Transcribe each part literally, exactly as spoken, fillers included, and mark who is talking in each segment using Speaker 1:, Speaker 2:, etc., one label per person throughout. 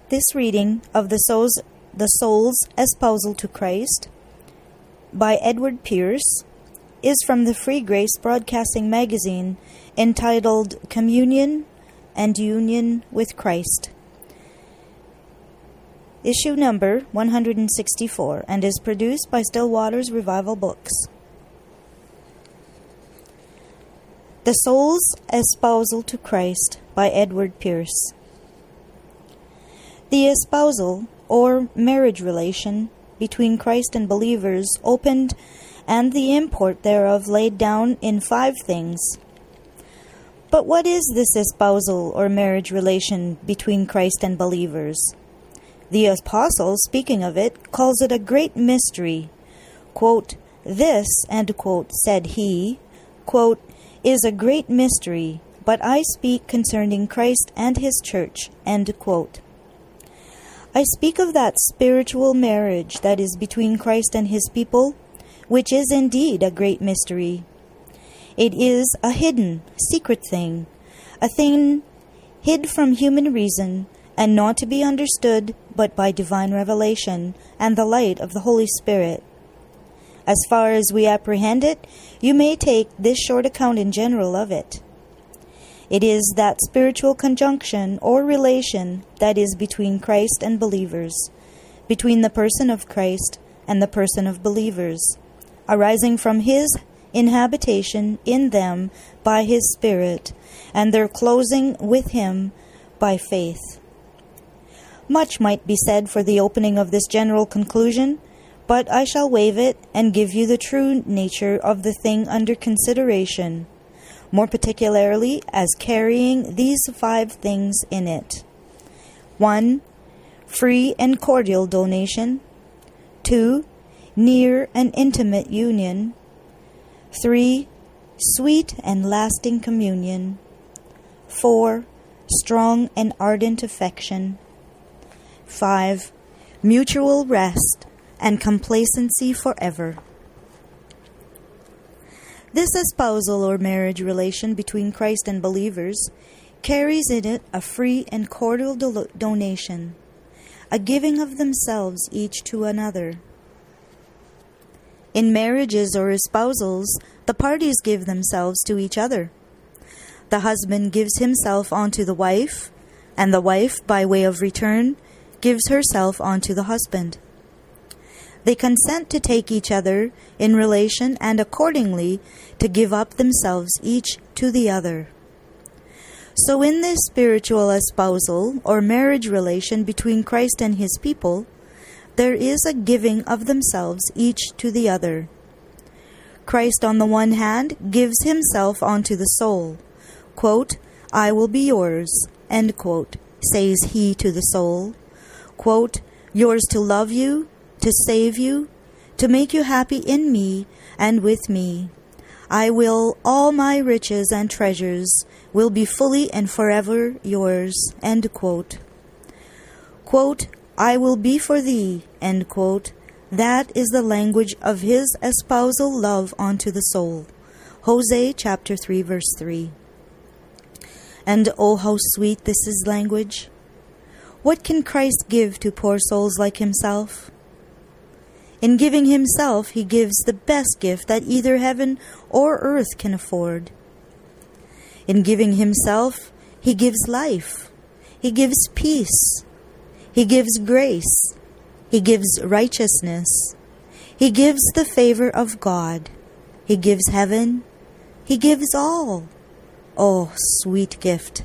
Speaker 1: This reading of the soul's, the soul's Espousal to Christ by Edward Pierce is from the Free Grace Broadcasting Magazine, entitled Communion and Union with Christ, issue number one hundred sixty-four, and is produced by Still Waters Revival Books. The Soul's Espousal to Christ by Edward Pierce. The espousal, or marriage relation, between Christ and believers opened, and the import thereof laid down in five things. But what is this espousal or marriage relation between Christ and believers? The apostle, speaking of it, calls it a great mystery. Quote, "This," end quote, said he, quote, "is a great mystery, but I speak concerning Christ and his church," end quote. I speak of that spiritual marriage that is between Christ and his people, which is indeed a great mystery. It is a hidden, secret thing, a thing hid from human reason, and not to be understood but by divine revelation and the light of the Holy Spirit. As far as we apprehend it, you may take this short account in general of it. It is that spiritual conjunction or relation that is between Christ and believers, between the person of Christ and the person of believers, arising from his inhabitation in them by his Spirit, and their closing with him by faith. Much might be said for the opening of this general conclusion, but I shall waive it and give you the true nature of the thing under consideration, more particularly as carrying these five things in it. One, free and cordial donation. Two, near and intimate union. Three, sweet and lasting communion. Four, strong and ardent affection. Five, mutual rest and complacency forever. This espousal or marriage relation between Christ and believers carries in it a free and cordial do- donation, a giving of themselves each to another. In marriages or espousals, the parties give themselves to each other. The husband gives himself onto the wife, and the wife, by way of return, gives herself onto the husband. They consent to take each other in relation and accordingly to give up themselves each to the other. So in this spiritual espousal or marriage relation between Christ and his people, there is a giving of themselves each to the other. Christ on the one hand gives himself onto the soul. Quote, "I will be yours," end quote, says he to the soul. Quote, "Yours to love you, to save you, to make you happy in me and with me. I will, all my riches and treasures will be fully and forever yours," end quote. Quote, "I will be for thee," end quote. That is the language of his espousal love unto the soul. Hosea chapter three, verse three. And oh, how sweet this is language. What can Christ give to poor souls like himself? In giving himself, he gives the best gift that either heaven or earth can afford. In giving himself, he gives life. He gives peace. He gives grace. He gives righteousness. He gives the favor of God. He gives heaven. He gives all. Oh, sweet gift.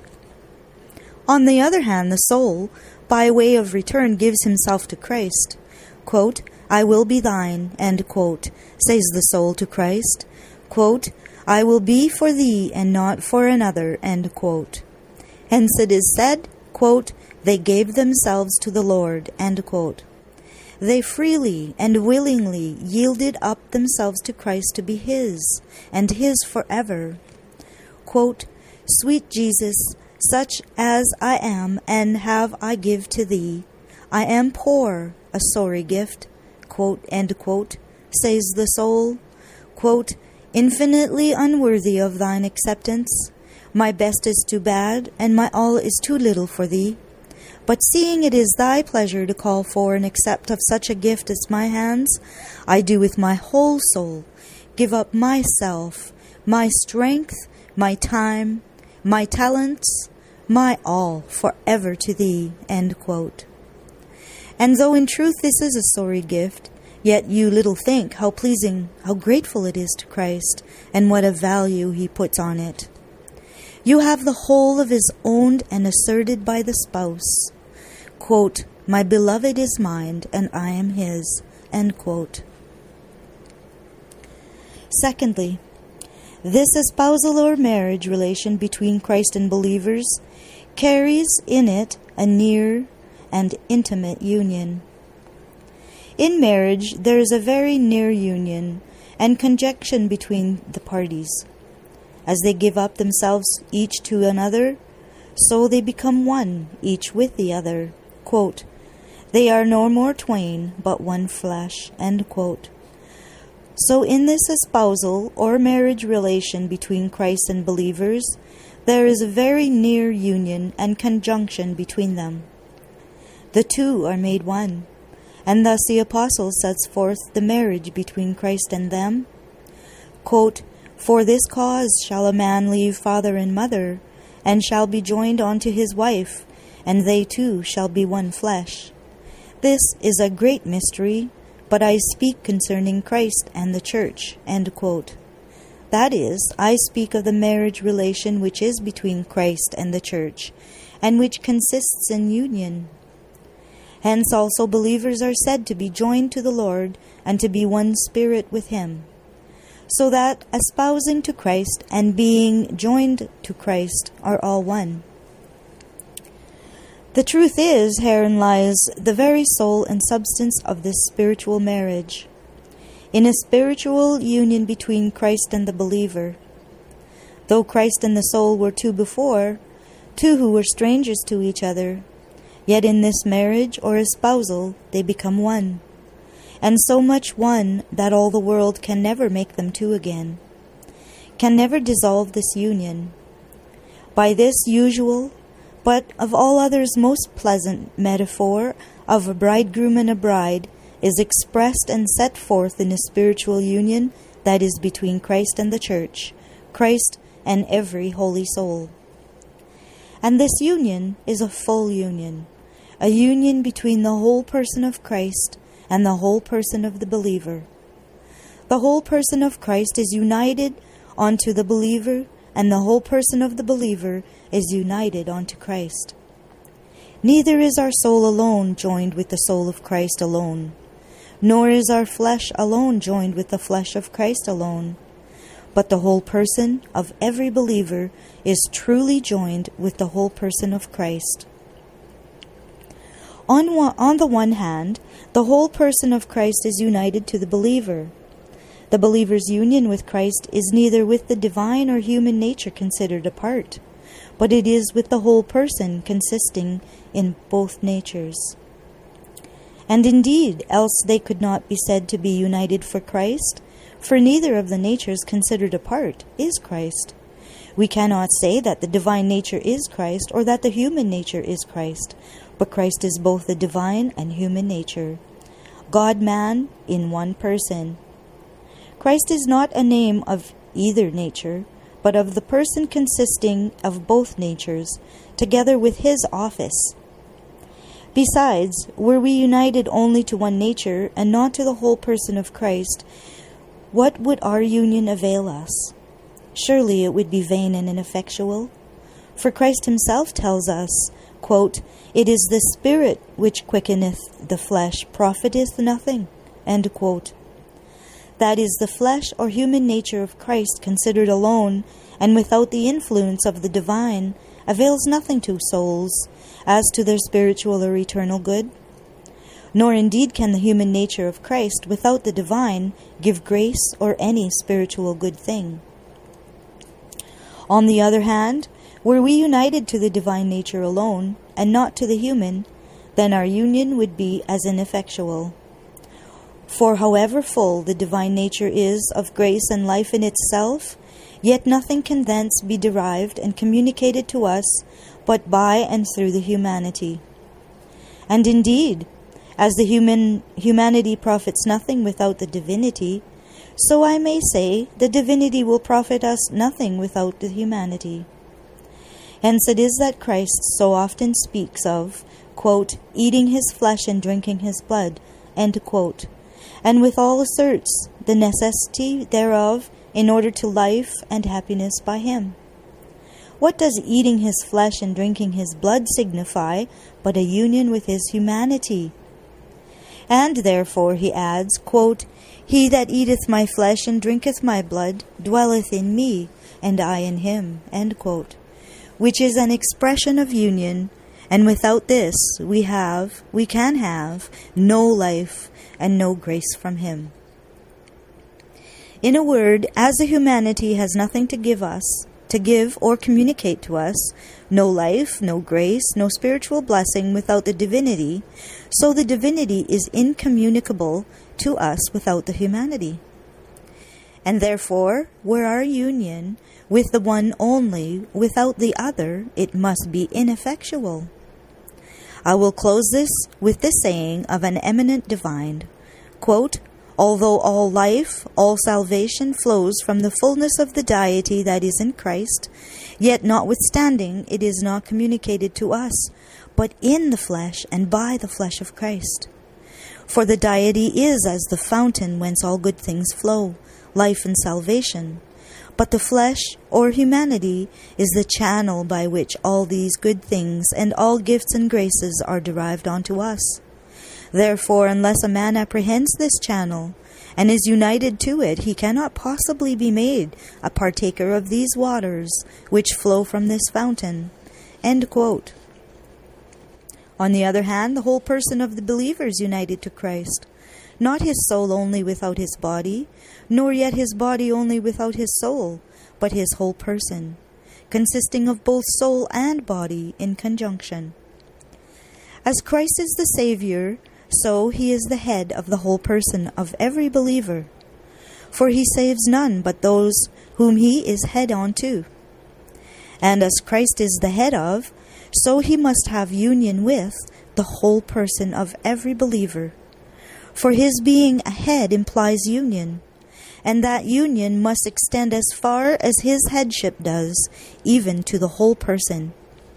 Speaker 1: On the other hand, the soul, by way of return, gives himself to Christ. Quote, "I will be thine," end quote, says the soul to Christ. Quote, "I will be for thee and not for another," end quote. Hence it is said, quote, "They gave themselves to the Lord," end quote. They freely and willingly yielded up themselves to Christ to be his, and his forever. Quote, "Sweet Jesus, such as I am and have I give to thee. I am poor, a sorry gift," quote, end quote, says the soul. Quote, "Infinitely unworthy of thine acceptance. My best is too bad, and my all is too little for thee. But seeing it is thy pleasure to call for and accept of such a gift as my hands, I do with my whole soul give up myself, my strength, my time, my talents, my all, forever to thee." End quote. And though in truth this is a sorry gift, yet you little think how pleasing, how grateful it is to Christ, and what a value he puts on it. You have the whole of his owned and asserted by the spouse. Quote, "My beloved is mine, and I am his." End quote. Secondly, this espousal or marriage relation between Christ and believers carries in it a near and intimate union. In marriage, there is a very near union and conjunction between the parties. As they give up themselves each to another, so they become one, each with the other. Quote, "They are no more twain, but one flesh." End quote. So in this espousal or marriage relation between Christ and believers, there is a very near union and conjunction between them. The two are made one, and thus the apostle sets forth the marriage between Christ and them. Quote, "For this cause shall a man leave father and mother, and shall be joined unto his wife, and they two shall be one flesh. This is a great mystery, but I speak concerning Christ and the church." End quote. That is, I speak of the marriage relation which is between Christ and the church, and which consists in union. Hence also believers are said to be joined to the Lord, and to be one spirit with him. So that espousing to Christ and being joined to Christ are all one. The truth is, herein lies the very soul and substance of this spiritual marriage, in a spiritual union between Christ and the believer. Though Christ and the soul were two before, two who were strangers to each other, yet in this marriage or espousal they become one, and so much one that all the world can never make them two again, can never dissolve this union. By this usual, but of all others most pleasant metaphor of a bridegroom and a bride is expressed and set forth in a spiritual union that is between Christ and the church, Christ and every holy soul. And this union is a full union, a union between the whole person of Christ and the whole person of the believer. The whole person of Christ is united unto the believer, and the whole person of the believer is united unto Christ. Neither is our soul alone joined with the soul of Christ alone, nor is our flesh alone joined with the flesh of Christ alone, but the whole person of every believer is truly joined with the whole person of Christ. On, one, on the one hand, the whole person of Christ is united to the believer. The believer's union with Christ is neither with the divine or human nature considered apart, but it is with the whole person consisting in both natures. And indeed, else they could not be said to be united for Christ, for neither of the natures considered apart is Christ. We cannot say that the divine nature is Christ, or that the human nature is Christ, but Christ is both the divine and human nature, God-man in one person. Christ is not a name of either nature, but of the person consisting of both natures, together with his office. Besides, were we united only to one nature, and not to the whole person of Christ, what would our union avail us? Surely it would be vain and ineffectual. For Christ himself tells us, quote, "It is the Spirit which quickeneth, the flesh profiteth nothing." End quote. That is, the flesh or human nature of Christ considered alone, and without the influence of the divine, avails nothing to souls, as to their spiritual or eternal good. Nor indeed can the human nature of Christ, without the divine, give grace or any spiritual good thing. On the other hand, were we united to the divine nature alone, and not to the human, then our union would be as ineffectual. For however full the divine nature is of grace and life in itself, yet nothing can thence be derived and communicated to us but by and through the humanity. And indeed, as the human humanity profits nothing without the divinity, so I may say the divinity will profit us nothing without the humanity. Hence it is that Christ so often speaks of, quote, eating his flesh and drinking his blood, end quote, and withal asserts the necessity thereof in order to life and happiness by him. What does eating his flesh and drinking his blood signify but a union with his humanity? And therefore he adds, quote, he that eateth my flesh and drinketh my blood dwelleth in me, and I in him, end quote, which is an expression of union, and without this we have, we can have, no life and no grace from him. In a word, as the humanity has nothing to give us, to give or communicate to us, no life, no grace, no spiritual blessing without the divinity, so the divinity is incommunicable to us without the humanity. And therefore, were our union with the one only, without the other, it must be ineffectual. I will close this with this saying of an eminent divine, quote, although all life, all salvation flows from the fullness of the deity that is in Christ, yet notwithstanding it is not communicated to us, but in the flesh and by the flesh of Christ. For the deity is as the fountain whence all good things flow, life and salvation. But the flesh, or humanity, is the channel by which all these good things and all gifts and graces are derived unto us. Therefore, unless a man apprehends this channel, and is united to it, he cannot possibly be made a partaker of these waters, which flow from this fountain. End quote. On the other hand, the whole person of the believer is united to Christ, not his soul only without his body, nor yet his body only without his soul, but his whole person, consisting of both soul and body in conjunction. As Christ is the Saviour, so he is the head of the whole person of every believer, for he saves none but those whom he is head unto. And as Christ is the head of, so he must have union with the whole person of every believer. For his being a head implies union, and that union must extend as far as his headship does, even to the whole person.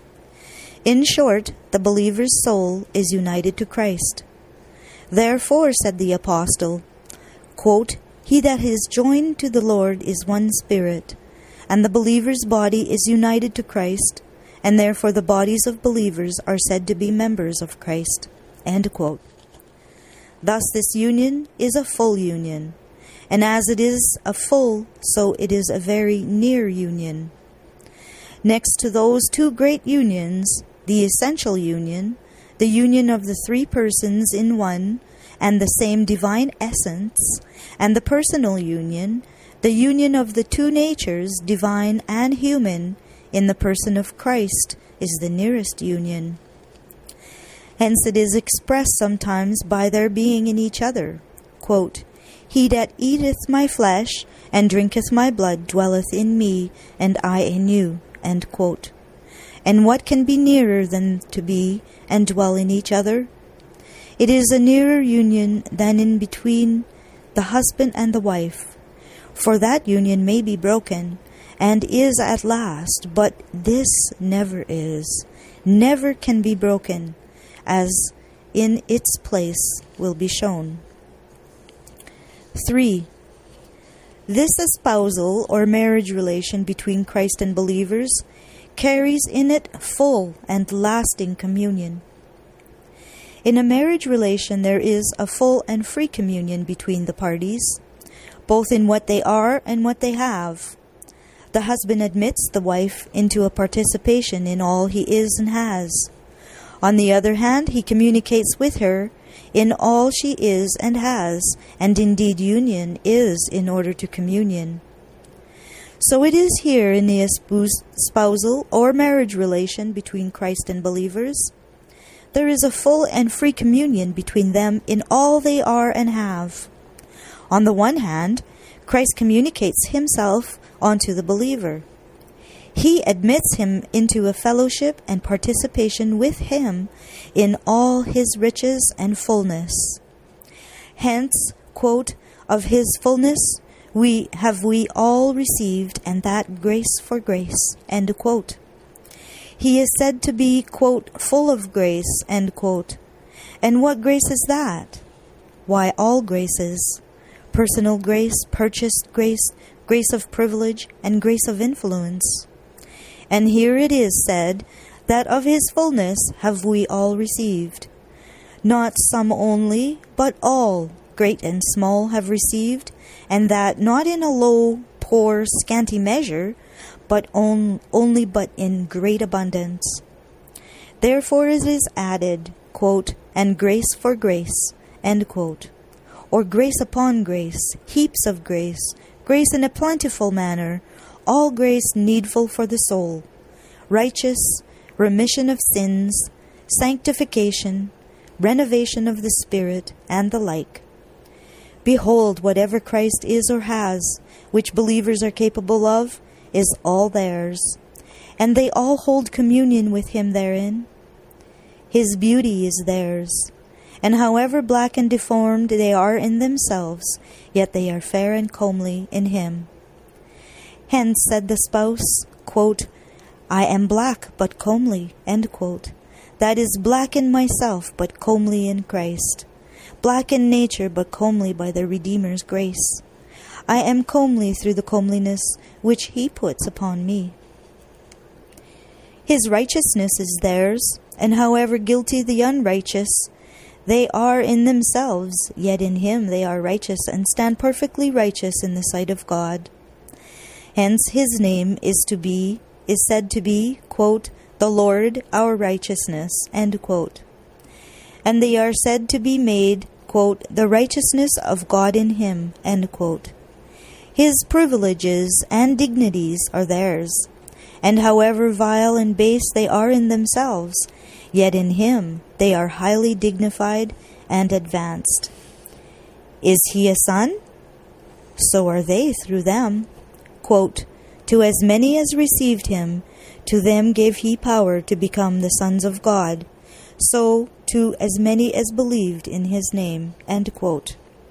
Speaker 1: In short, the believer's soul is united to Christ. Therefore, said the apostle, quote, he that is joined to the Lord is one spirit, and the believer's body is united to Christ, and therefore the bodies of believers are said to be members of Christ. End quote. Thus this union is a full union, and as it is a full, so it is a very near union. Next to those two great unions, the essential union, the union of the three persons in one and the same divine essence, and the personal union, the union of the two natures, divine and human, in the person of Christ, is the nearest union. Hence it is expressed sometimes by their being in each other. Quote, he that eateth my flesh and drinketh my blood dwelleth in me, and I in you. End quote. And what can be nearer than to be and dwell in each other? It is a nearer union than in between the husband and the wife, for that union may be broken, and is at last, but this never is, never can be broken, as in its place will be shown. three. This espousal or marriage relation between Christ and believers carries in it full and lasting communion. In a marriage relation there is a full and free communion between the parties, both in what they are and what they have. The husband admits the wife into a participation in all he is and has. On the other hand, he communicates with her in all she is and has, and indeed union is in order to communion. So it is here in the espousal or marriage relation between Christ and believers. There is a full and free communion between them in all they are and have. On the one hand, Christ communicates himself unto the believer. He admits him into a fellowship and participation with him in all his riches and fullness. Hence, quote, of his fullness we have we all received, and that grace for grace, end quote. He is said to be, quote, full of grace, end quote. And what grace is that? Why, all graces. Personal grace, purchased grace, grace of privilege, and grace of influence. And here it is said that of his fullness have we all received. Not some only, but all, great and small, have received, and that not in a low, poor, scanty measure, but on, only but in great abundance. Therefore it is added, quote, and grace for grace, end quote, or grace upon grace, heaps of grace, grace in a plentiful manner, all grace needful for the soul, righteous, remission of sins, sanctification, renovation of the spirit, and the like. Behold, whatever Christ is or has, which believers are capable of, is all theirs, and they all hold communion with him therein. His beauty is theirs, and however black and deformed they are in themselves, yet they are fair and comely in him. Hence said the spouse, quote, I am black but comely, end quote. That is, black in myself but comely in Christ. Black in nature but comely by the Redeemer's grace. I am comely through the comeliness which he puts upon me. His righteousness is theirs, and however guilty the unrighteous, they are in themselves, yet in him they are righteous and stand perfectly righteous in the sight of God. Hence his name is to be, is said to be, quote, the Lord our righteousness, end quote. And they are said to be made, quote, the righteousness of God in him, end quote. His privileges and dignities are theirs, and however vile and base they are in themselves, yet in him they are highly dignified and advanced. Is he a son? So are they through them. Quote, to as many as received him, to them gave he power to become the sons of God, so to as many as believed in his name. End quote.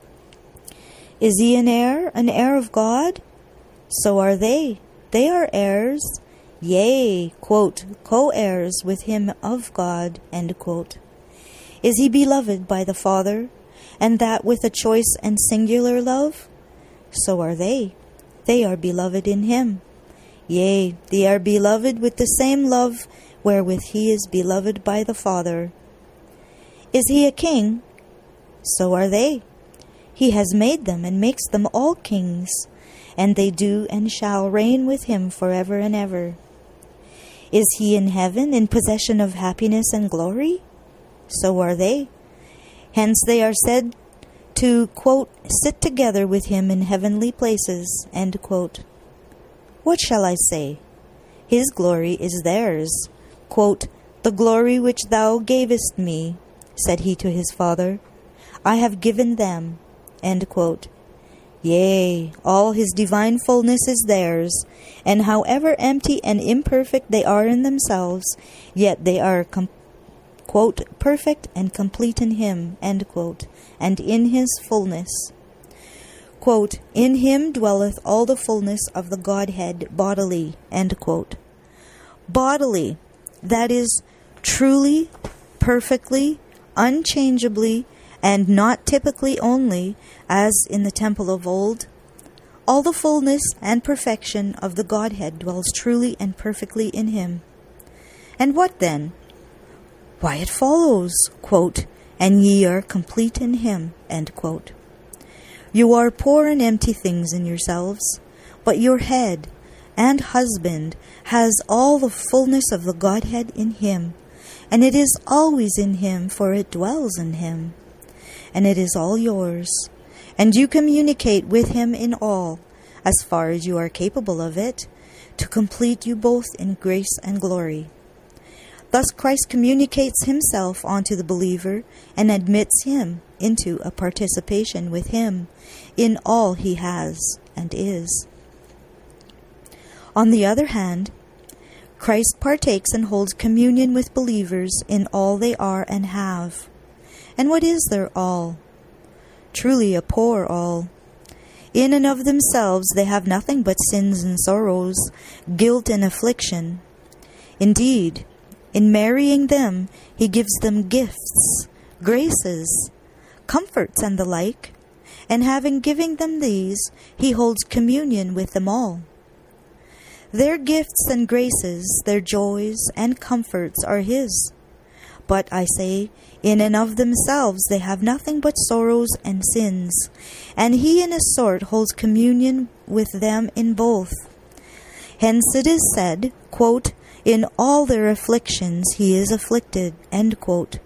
Speaker 1: Is he an heir, an heir of God? So are they. They are heirs, yea, quote, co-heirs with him of God, end quote. Is he beloved by the Father, and that with a choice and singular love? So are they. They are beloved in him. Yea, they are beloved with the same love wherewith he is beloved by the Father. Is he a king? So are they. He has made them and makes them all kings, and they do and shall reign with him forever and ever. Is he in heaven in possession of happiness and glory? So are they. Hence they are said to, quote, sit together with him in heavenly places, end quote. What shall I say? His glory is theirs. Quote, the glory which thou gavest me, said he to his Father, I have given them, end quote. Yea, all his divine fullness is theirs, and however empty and imperfect they are in themselves, yet they are, com- quote, perfect and complete in him, end quote, and in his fullness. Quote, in him dwelleth all the fullness of the Godhead bodily, end quote. Bodily, that is, truly, perfectly, unchangeably, and not typically only, as in the temple of old. All the fullness and perfection of the Godhead dwells truly and perfectly in him. And what then? Why, it follows, quote, and ye are complete in him, end quote. You are poor and empty things in yourselves, but your head and husband has all the fullness of the Godhead in him, and it is always in him, for it dwells in him. And it is all yours, and you communicate with him in all, as far as you are capable of it, to complete you both in grace and glory. Thus Christ communicates himself onto the believer and admits him into a participation with him in all he has and is. On the other hand, Christ partakes and holds communion with believers in all they are and have. And what is their all? Truly a poor all. In and of themselves they have nothing but sins and sorrows, guilt and affliction. Indeed, in marrying them, he gives them gifts, graces, comforts, and the like, and having given them these, he holds communion with them all. Their gifts and graces, their joys and comforts are his. But, I say, in and of themselves they have nothing but sorrows and sins, and he in a sort holds communion with them in both. Hence it is said, quote, in all their afflictions he is afflicted, end quote.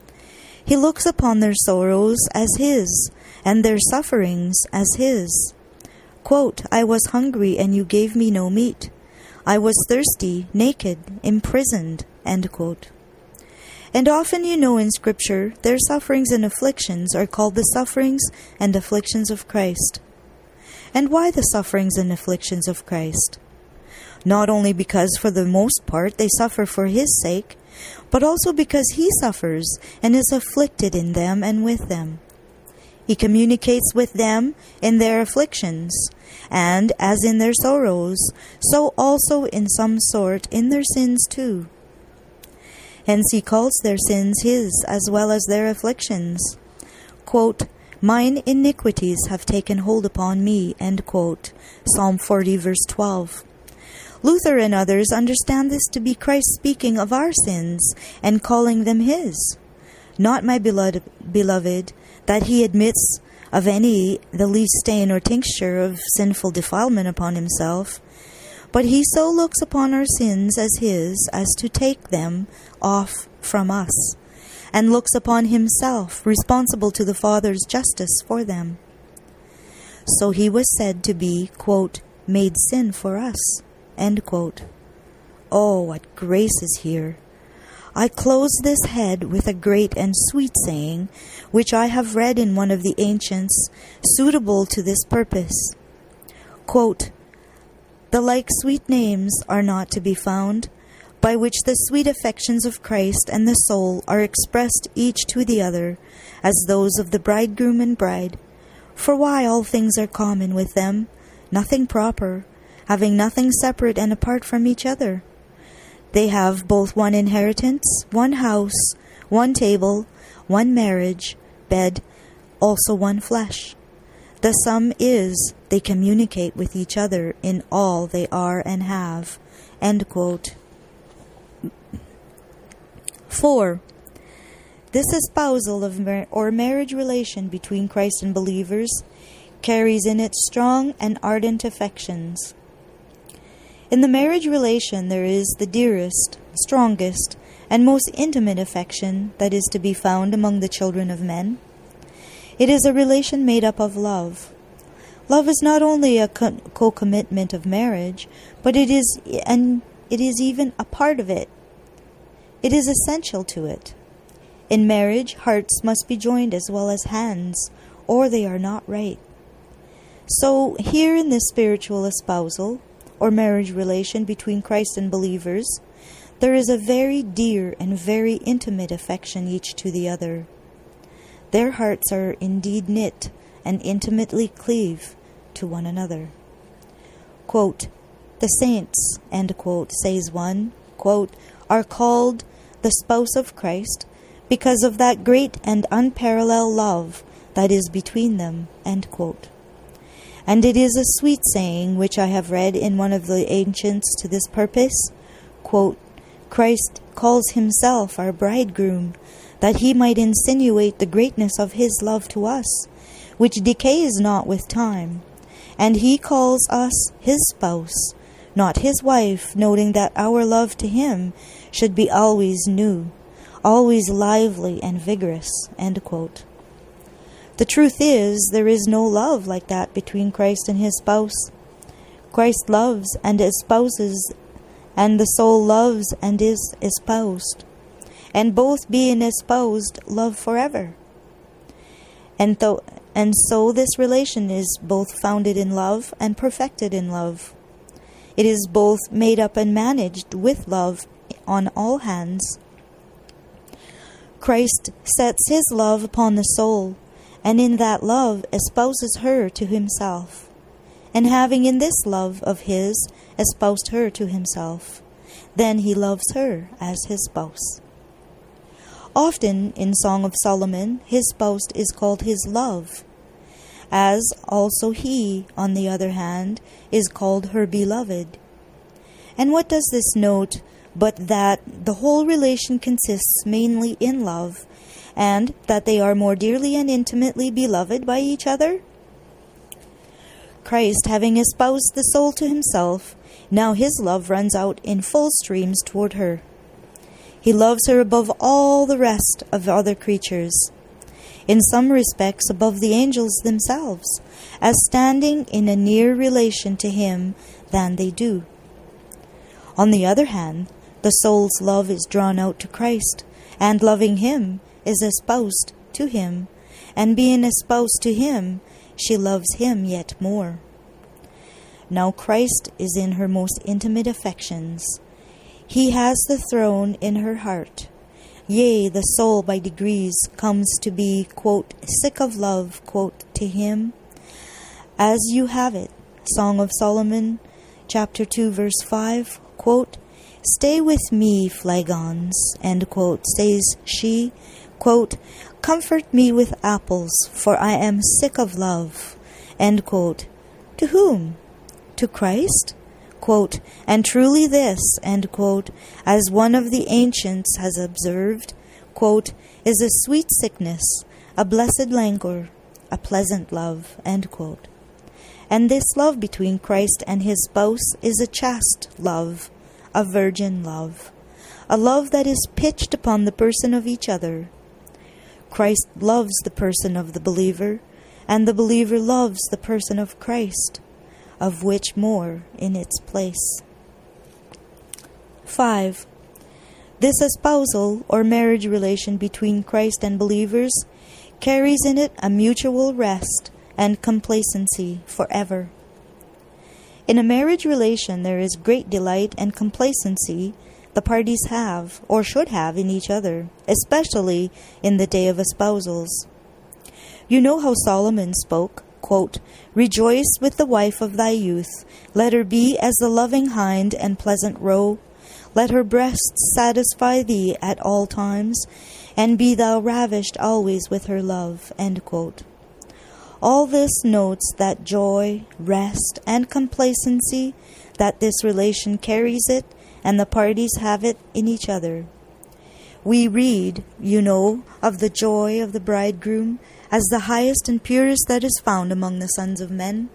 Speaker 1: He looks upon their sorrows as his, and their sufferings as his. Quote, I was hungry, and you gave me no meat. I was thirsty, naked, imprisoned, end quote. And often you know in Scripture, their sufferings and afflictions are called the sufferings and afflictions of Christ. And why the sufferings and afflictions of Christ? Not only because for the most part they suffer for his sake, but also because he suffers and is afflicted in them and with them. He communicates with them in their afflictions, and as in their sorrows, so also in some sort in their sins too. Hence he calls their sins his as well as their afflictions. Quote, mine iniquities have taken hold upon me, end quote. Psalm forty, verse twelve. Luther and others understand this to be Christ speaking of our sins and calling them his. Not, my beloved, beloved, that he admits of any the least stain or tincture of sinful defilement upon himself, but he so looks upon our sins as his as to take them off from us, and looks upon himself responsible to the Father's justice for them. So he was said to be, quote, made sin for us, end quote. Oh, what grace is here! I close this head with a great and sweet saying, which I have read in one of the ancients, suitable to this purpose. Quote, the like sweet names are not to be found, by which the sweet affections of Christ and the soul are expressed each to the other, as those of the bridegroom and bride. For why all things are common with them, nothing proper, having nothing separate and apart from each other. They have both one inheritance, one house, one table, one marriage, bed, also one flesh. The sum is, they communicate with each other in all they are and have. End quote. Four. This espousal of mar- or marriage relation between Christ and believers carries in it strong and ardent affections. In the marriage relation there is the dearest, strongest, and most intimate affection that is to be found among the children of men. It is a relation made up of love. Love is not only a co-commitment of marriage, but it is and it is even a part of it. It is essential to it. In marriage, hearts must be joined as well as hands, or they are not right. So here in this spiritual espousal, or marriage relation between Christ and believers, there is a very dear and very intimate affection each to the other. Their hearts are indeed knit and intimately cleave to one another. Quote, the saints, end quote, says one, quote, are called the spouse of Christ because of that great and unparalleled love that is between them, end quote. And it is a sweet saying which I have read in one of the ancients to this purpose, quote, Christ calls himself our bridegroom, that he might insinuate the greatness of his love to us, which decays not with time. And he calls us his spouse, not his wife, noting that our love to him should be always new, always lively and vigorous, end quote. The truth is, there is no love like that between Christ and his spouse. Christ loves and espouses, and the soul loves and is espoused. And both being espoused, love forever. And, th- and so this relation is both founded in love and perfected in love. It is both made up and managed with love on all hands. Christ sets his love upon the soul, and in that love espouses her to himself, and having in this love of his espoused her to himself, then he loves her as his spouse. Often in Song of Solomon, his spouse is called his love, as also he, on the other hand, is called her beloved. And what does this note but that the whole relation consists mainly in love, and that they are more dearly and intimately beloved by each other? Christ, having espoused the soul to himself, now his love runs out in full streams toward her. He loves her above all the rest of other creatures, in some respects above the angels themselves, as standing in a nearer relation to him than they do. On the other hand, the soul's love is drawn out to Christ, and loving him is espoused to him, and being espoused to him, she loves him yet more. Now Christ is in her most intimate affections. He has the throne in her heart. Yea, the soul by degrees comes to be, quote, sick of love, quote, to him. As you have it, Song of Solomon, chapter two, verse five, quote, stay with me, flagons, end quote, says she, quote, comfort me with apples, for I am sick of love, end quote. To whom? To Christ? Quote, and truly this, end quote, as one of the ancients has observed, quote, is a sweet sickness, a blessed languor, a pleasant love, end quote. And this love between Christ and his spouse is a chaste love, a virgin love, a love that is pitched upon the person of each other. Christ loves the person of the believer, and the believer loves the person of Christ, of which more in its place. five. This espousal or marriage relation between Christ and believers carries in it a mutual rest and complacency forever. In a marriage relation there is great delight and complacency the parties have or should have in each other, especially in the day of espousals. You know how Solomon spoke, quote, rejoice with the wife of thy youth, let her be as the loving hind and pleasant roe, let her breasts satisfy thee at all times, and be thou ravished always with her love, end quote. All this notes that joy, rest, and complacency that this relation carries it, and the parties have it in each other. We read, you know, of the joy of the bridegroom as the highest and purest that is found among the sons of men.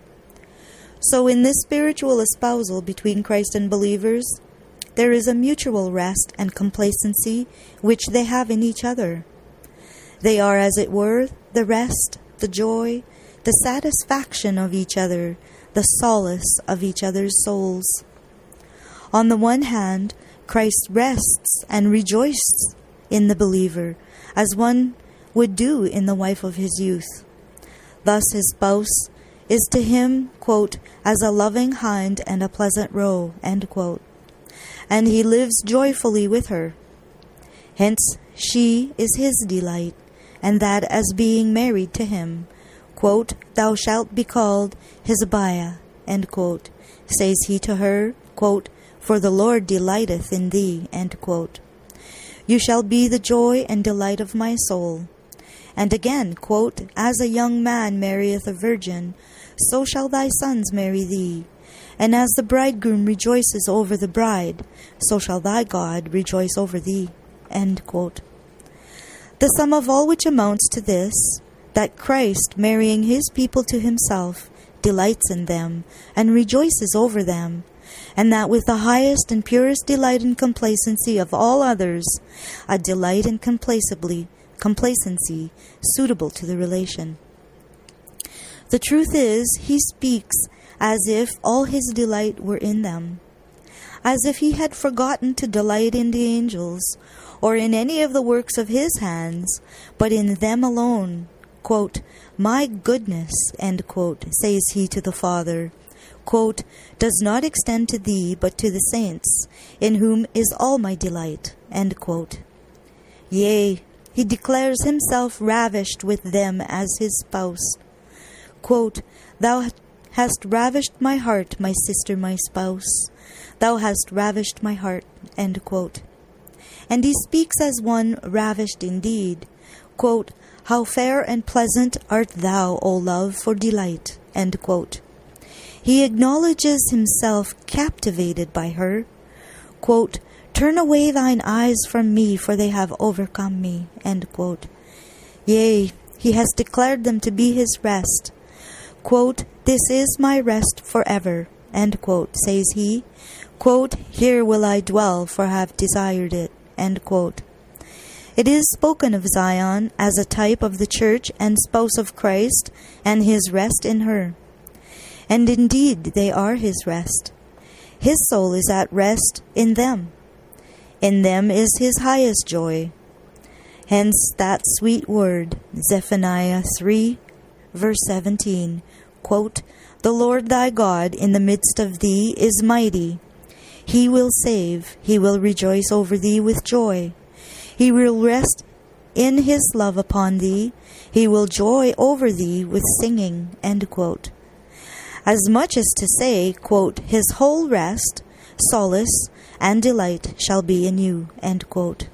Speaker 1: So in this spiritual espousal between Christ and believers, there is a mutual rest and complacency which they have in each other. They are, as it were, the rest, the joy, the satisfaction of each other, the solace of each other's souls. On the one hand, Christ rests and rejoices in the believer, as one would do in the wife of his youth. Thus his spouse is to him, quote, as a loving hind and a pleasant roe, end quote. And he lives joyfully with her. Hence she is his delight, and that as being married to him, quote, thou shalt be called Hezekiah, end quote, says he to her, quote, for the Lord delighteth in thee, end quote. You shall be the joy and delight of my soul. And again, quote, as a young man marrieth a virgin, so shall thy sons marry thee. And as the bridegroom rejoices over the bride, so shall thy God rejoice over thee, end quote. The sum of all which amounts to this, that Christ, marrying his people to himself, delights in them, and rejoices over them, and that with the highest and purest delight and complacency of all others, a delight and complacency, complacency suitable to the relation. The truth is, he speaks as if all his delight were in them, as if he had forgotten to delight in the angels, or in any of the works of his hands, but in them alone. Quote, my goodness, end quote, says he to the Father, quote, does not extend to thee, but to the saints, in whom is all my delight, end quote. Yea, he declares himself ravished with them as his spouse. Quote, thou hast ravished my heart, my sister, my spouse. Thou hast ravished my heart, end quote. And he speaks as one ravished indeed. Quote, how fair and pleasant art thou, O love, for delight, end quote. He acknowledges himself captivated by her. Quote, turn away thine eyes from me, for they have overcome me, end quote. Yea, he has declared them to be his rest. Quote, this is my rest forever, end quote, says he. Quote, here will I dwell, for I have desired it, end quote. It is spoken of Zion as a type of the church and spouse of Christ and his rest in her. And indeed they are his rest. His soul is at rest in them. In them is his highest joy. Hence that sweet word, Zephaniah three, verse seventeen, quote, the Lord thy God in the midst of thee is mighty. He will save, he will rejoice over thee with joy. He will rest in his love upon thee. He will joy over thee with singing, end quote. As much as to say, quote, his whole rest, solace, and delight shall be in you, end quote.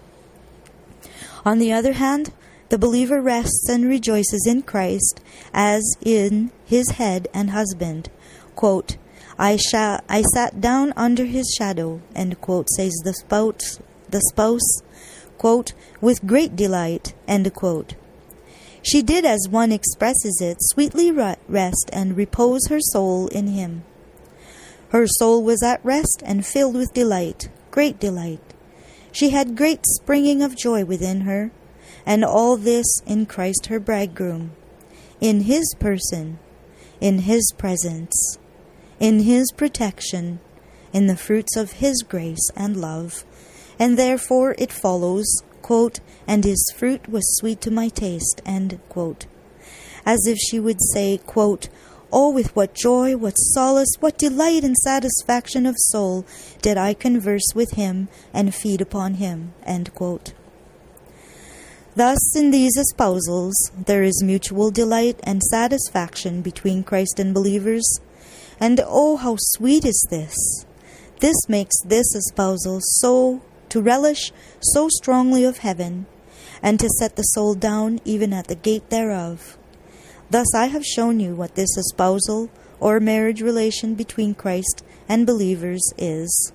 Speaker 1: On the other hand, the believer rests and rejoices in Christ as in his head and husband. Quote, I, sha- I sat down under his shadow, end quote, says the spouse, the spouse, quote, with great delight, end quote. She did as one expresses it, sweetly rest and repose her soul in him. Her soul was at rest and filled with delight, great delight. She had great springing of joy within her, and all this in Christ her bridegroom, in his person, in his presence, in his protection, in the fruits of his grace and love. And therefore it follows, quote, and his fruit was sweet to my taste, end quote. As if she would say, quote, oh, with what joy, what solace, what delight and satisfaction of soul did I converse with him and feed upon him, end quote. Thus, in these espousals, there is mutual delight and satisfaction between Christ and believers. And oh, how sweet is this! This makes this espousal so to relish so strongly of heaven, and to set the soul down even at the gate thereof. Thus I have shown you what this espousal or marriage relation between Christ and believers is.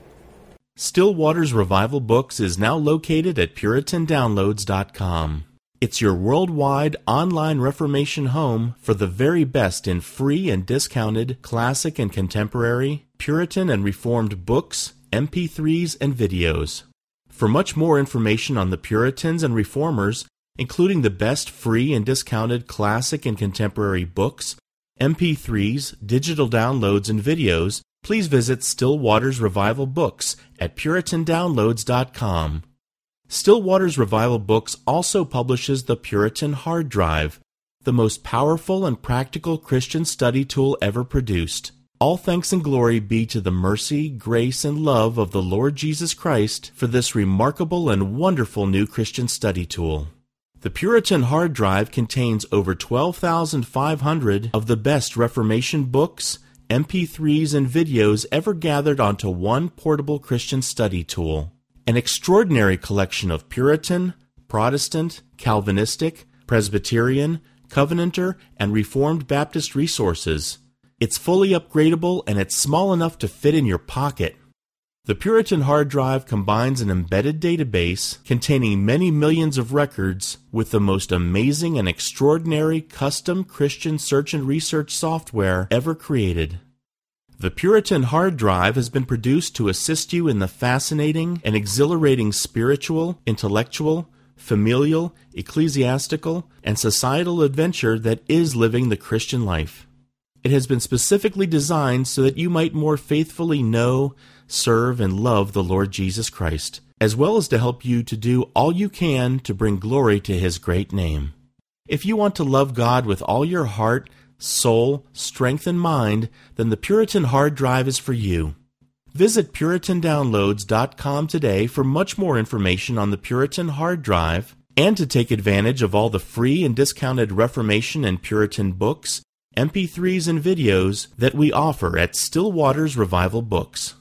Speaker 2: Still Waters Revival Books is now located at Puritan Downloads dot com. It's your worldwide online Reformation home for the very best in free and discounted classic and contemporary, Puritan and Reformed books, M P threes, and videos. For much more information on the Puritans and Reformers, including the best free and discounted classic and contemporary books, M P threes, digital downloads, and videos, please visit Still Waters Revival Books at Puritan Downloads dot com. Still Waters Revival Books also publishes the Puritan Hard Drive, the most powerful and practical Christian study tool ever produced. All thanks and glory be to the mercy, grace, and love of the Lord Jesus Christ for this remarkable and wonderful new Christian study tool. The Puritan Hard Drive contains over twelve thousand five hundred of the best Reformation books, M P threes, and videos ever gathered onto one portable Christian study tool. An extraordinary collection of Puritan, Protestant, Calvinistic, Presbyterian, Covenanter, and Reformed Baptist resources. It's fully upgradable and it's small enough to fit in your pocket. The Puritan Hard Drive combines an embedded database containing many millions of records with the most amazing and extraordinary custom Christian search and research software ever created. The Puritan Hard Drive has been produced to assist you in the fascinating and exhilarating spiritual, intellectual, familial, ecclesiastical, and societal adventure that is living the Christian life. It has been specifically designed so that you might more faithfully know, serve, and love the Lord Jesus Christ, as well as to help you to do all you can to bring glory to His great name. If you want to love God with all your heart, soul, strength, and mind, then the Puritan hard drive is for you. Visit Puritan Downloads dot com today for much more information on the Puritan hard drive and to take advantage of all the free and discounted Reformation and Puritan books, M P threes, and videos that we offer at Still Waters Revival Books.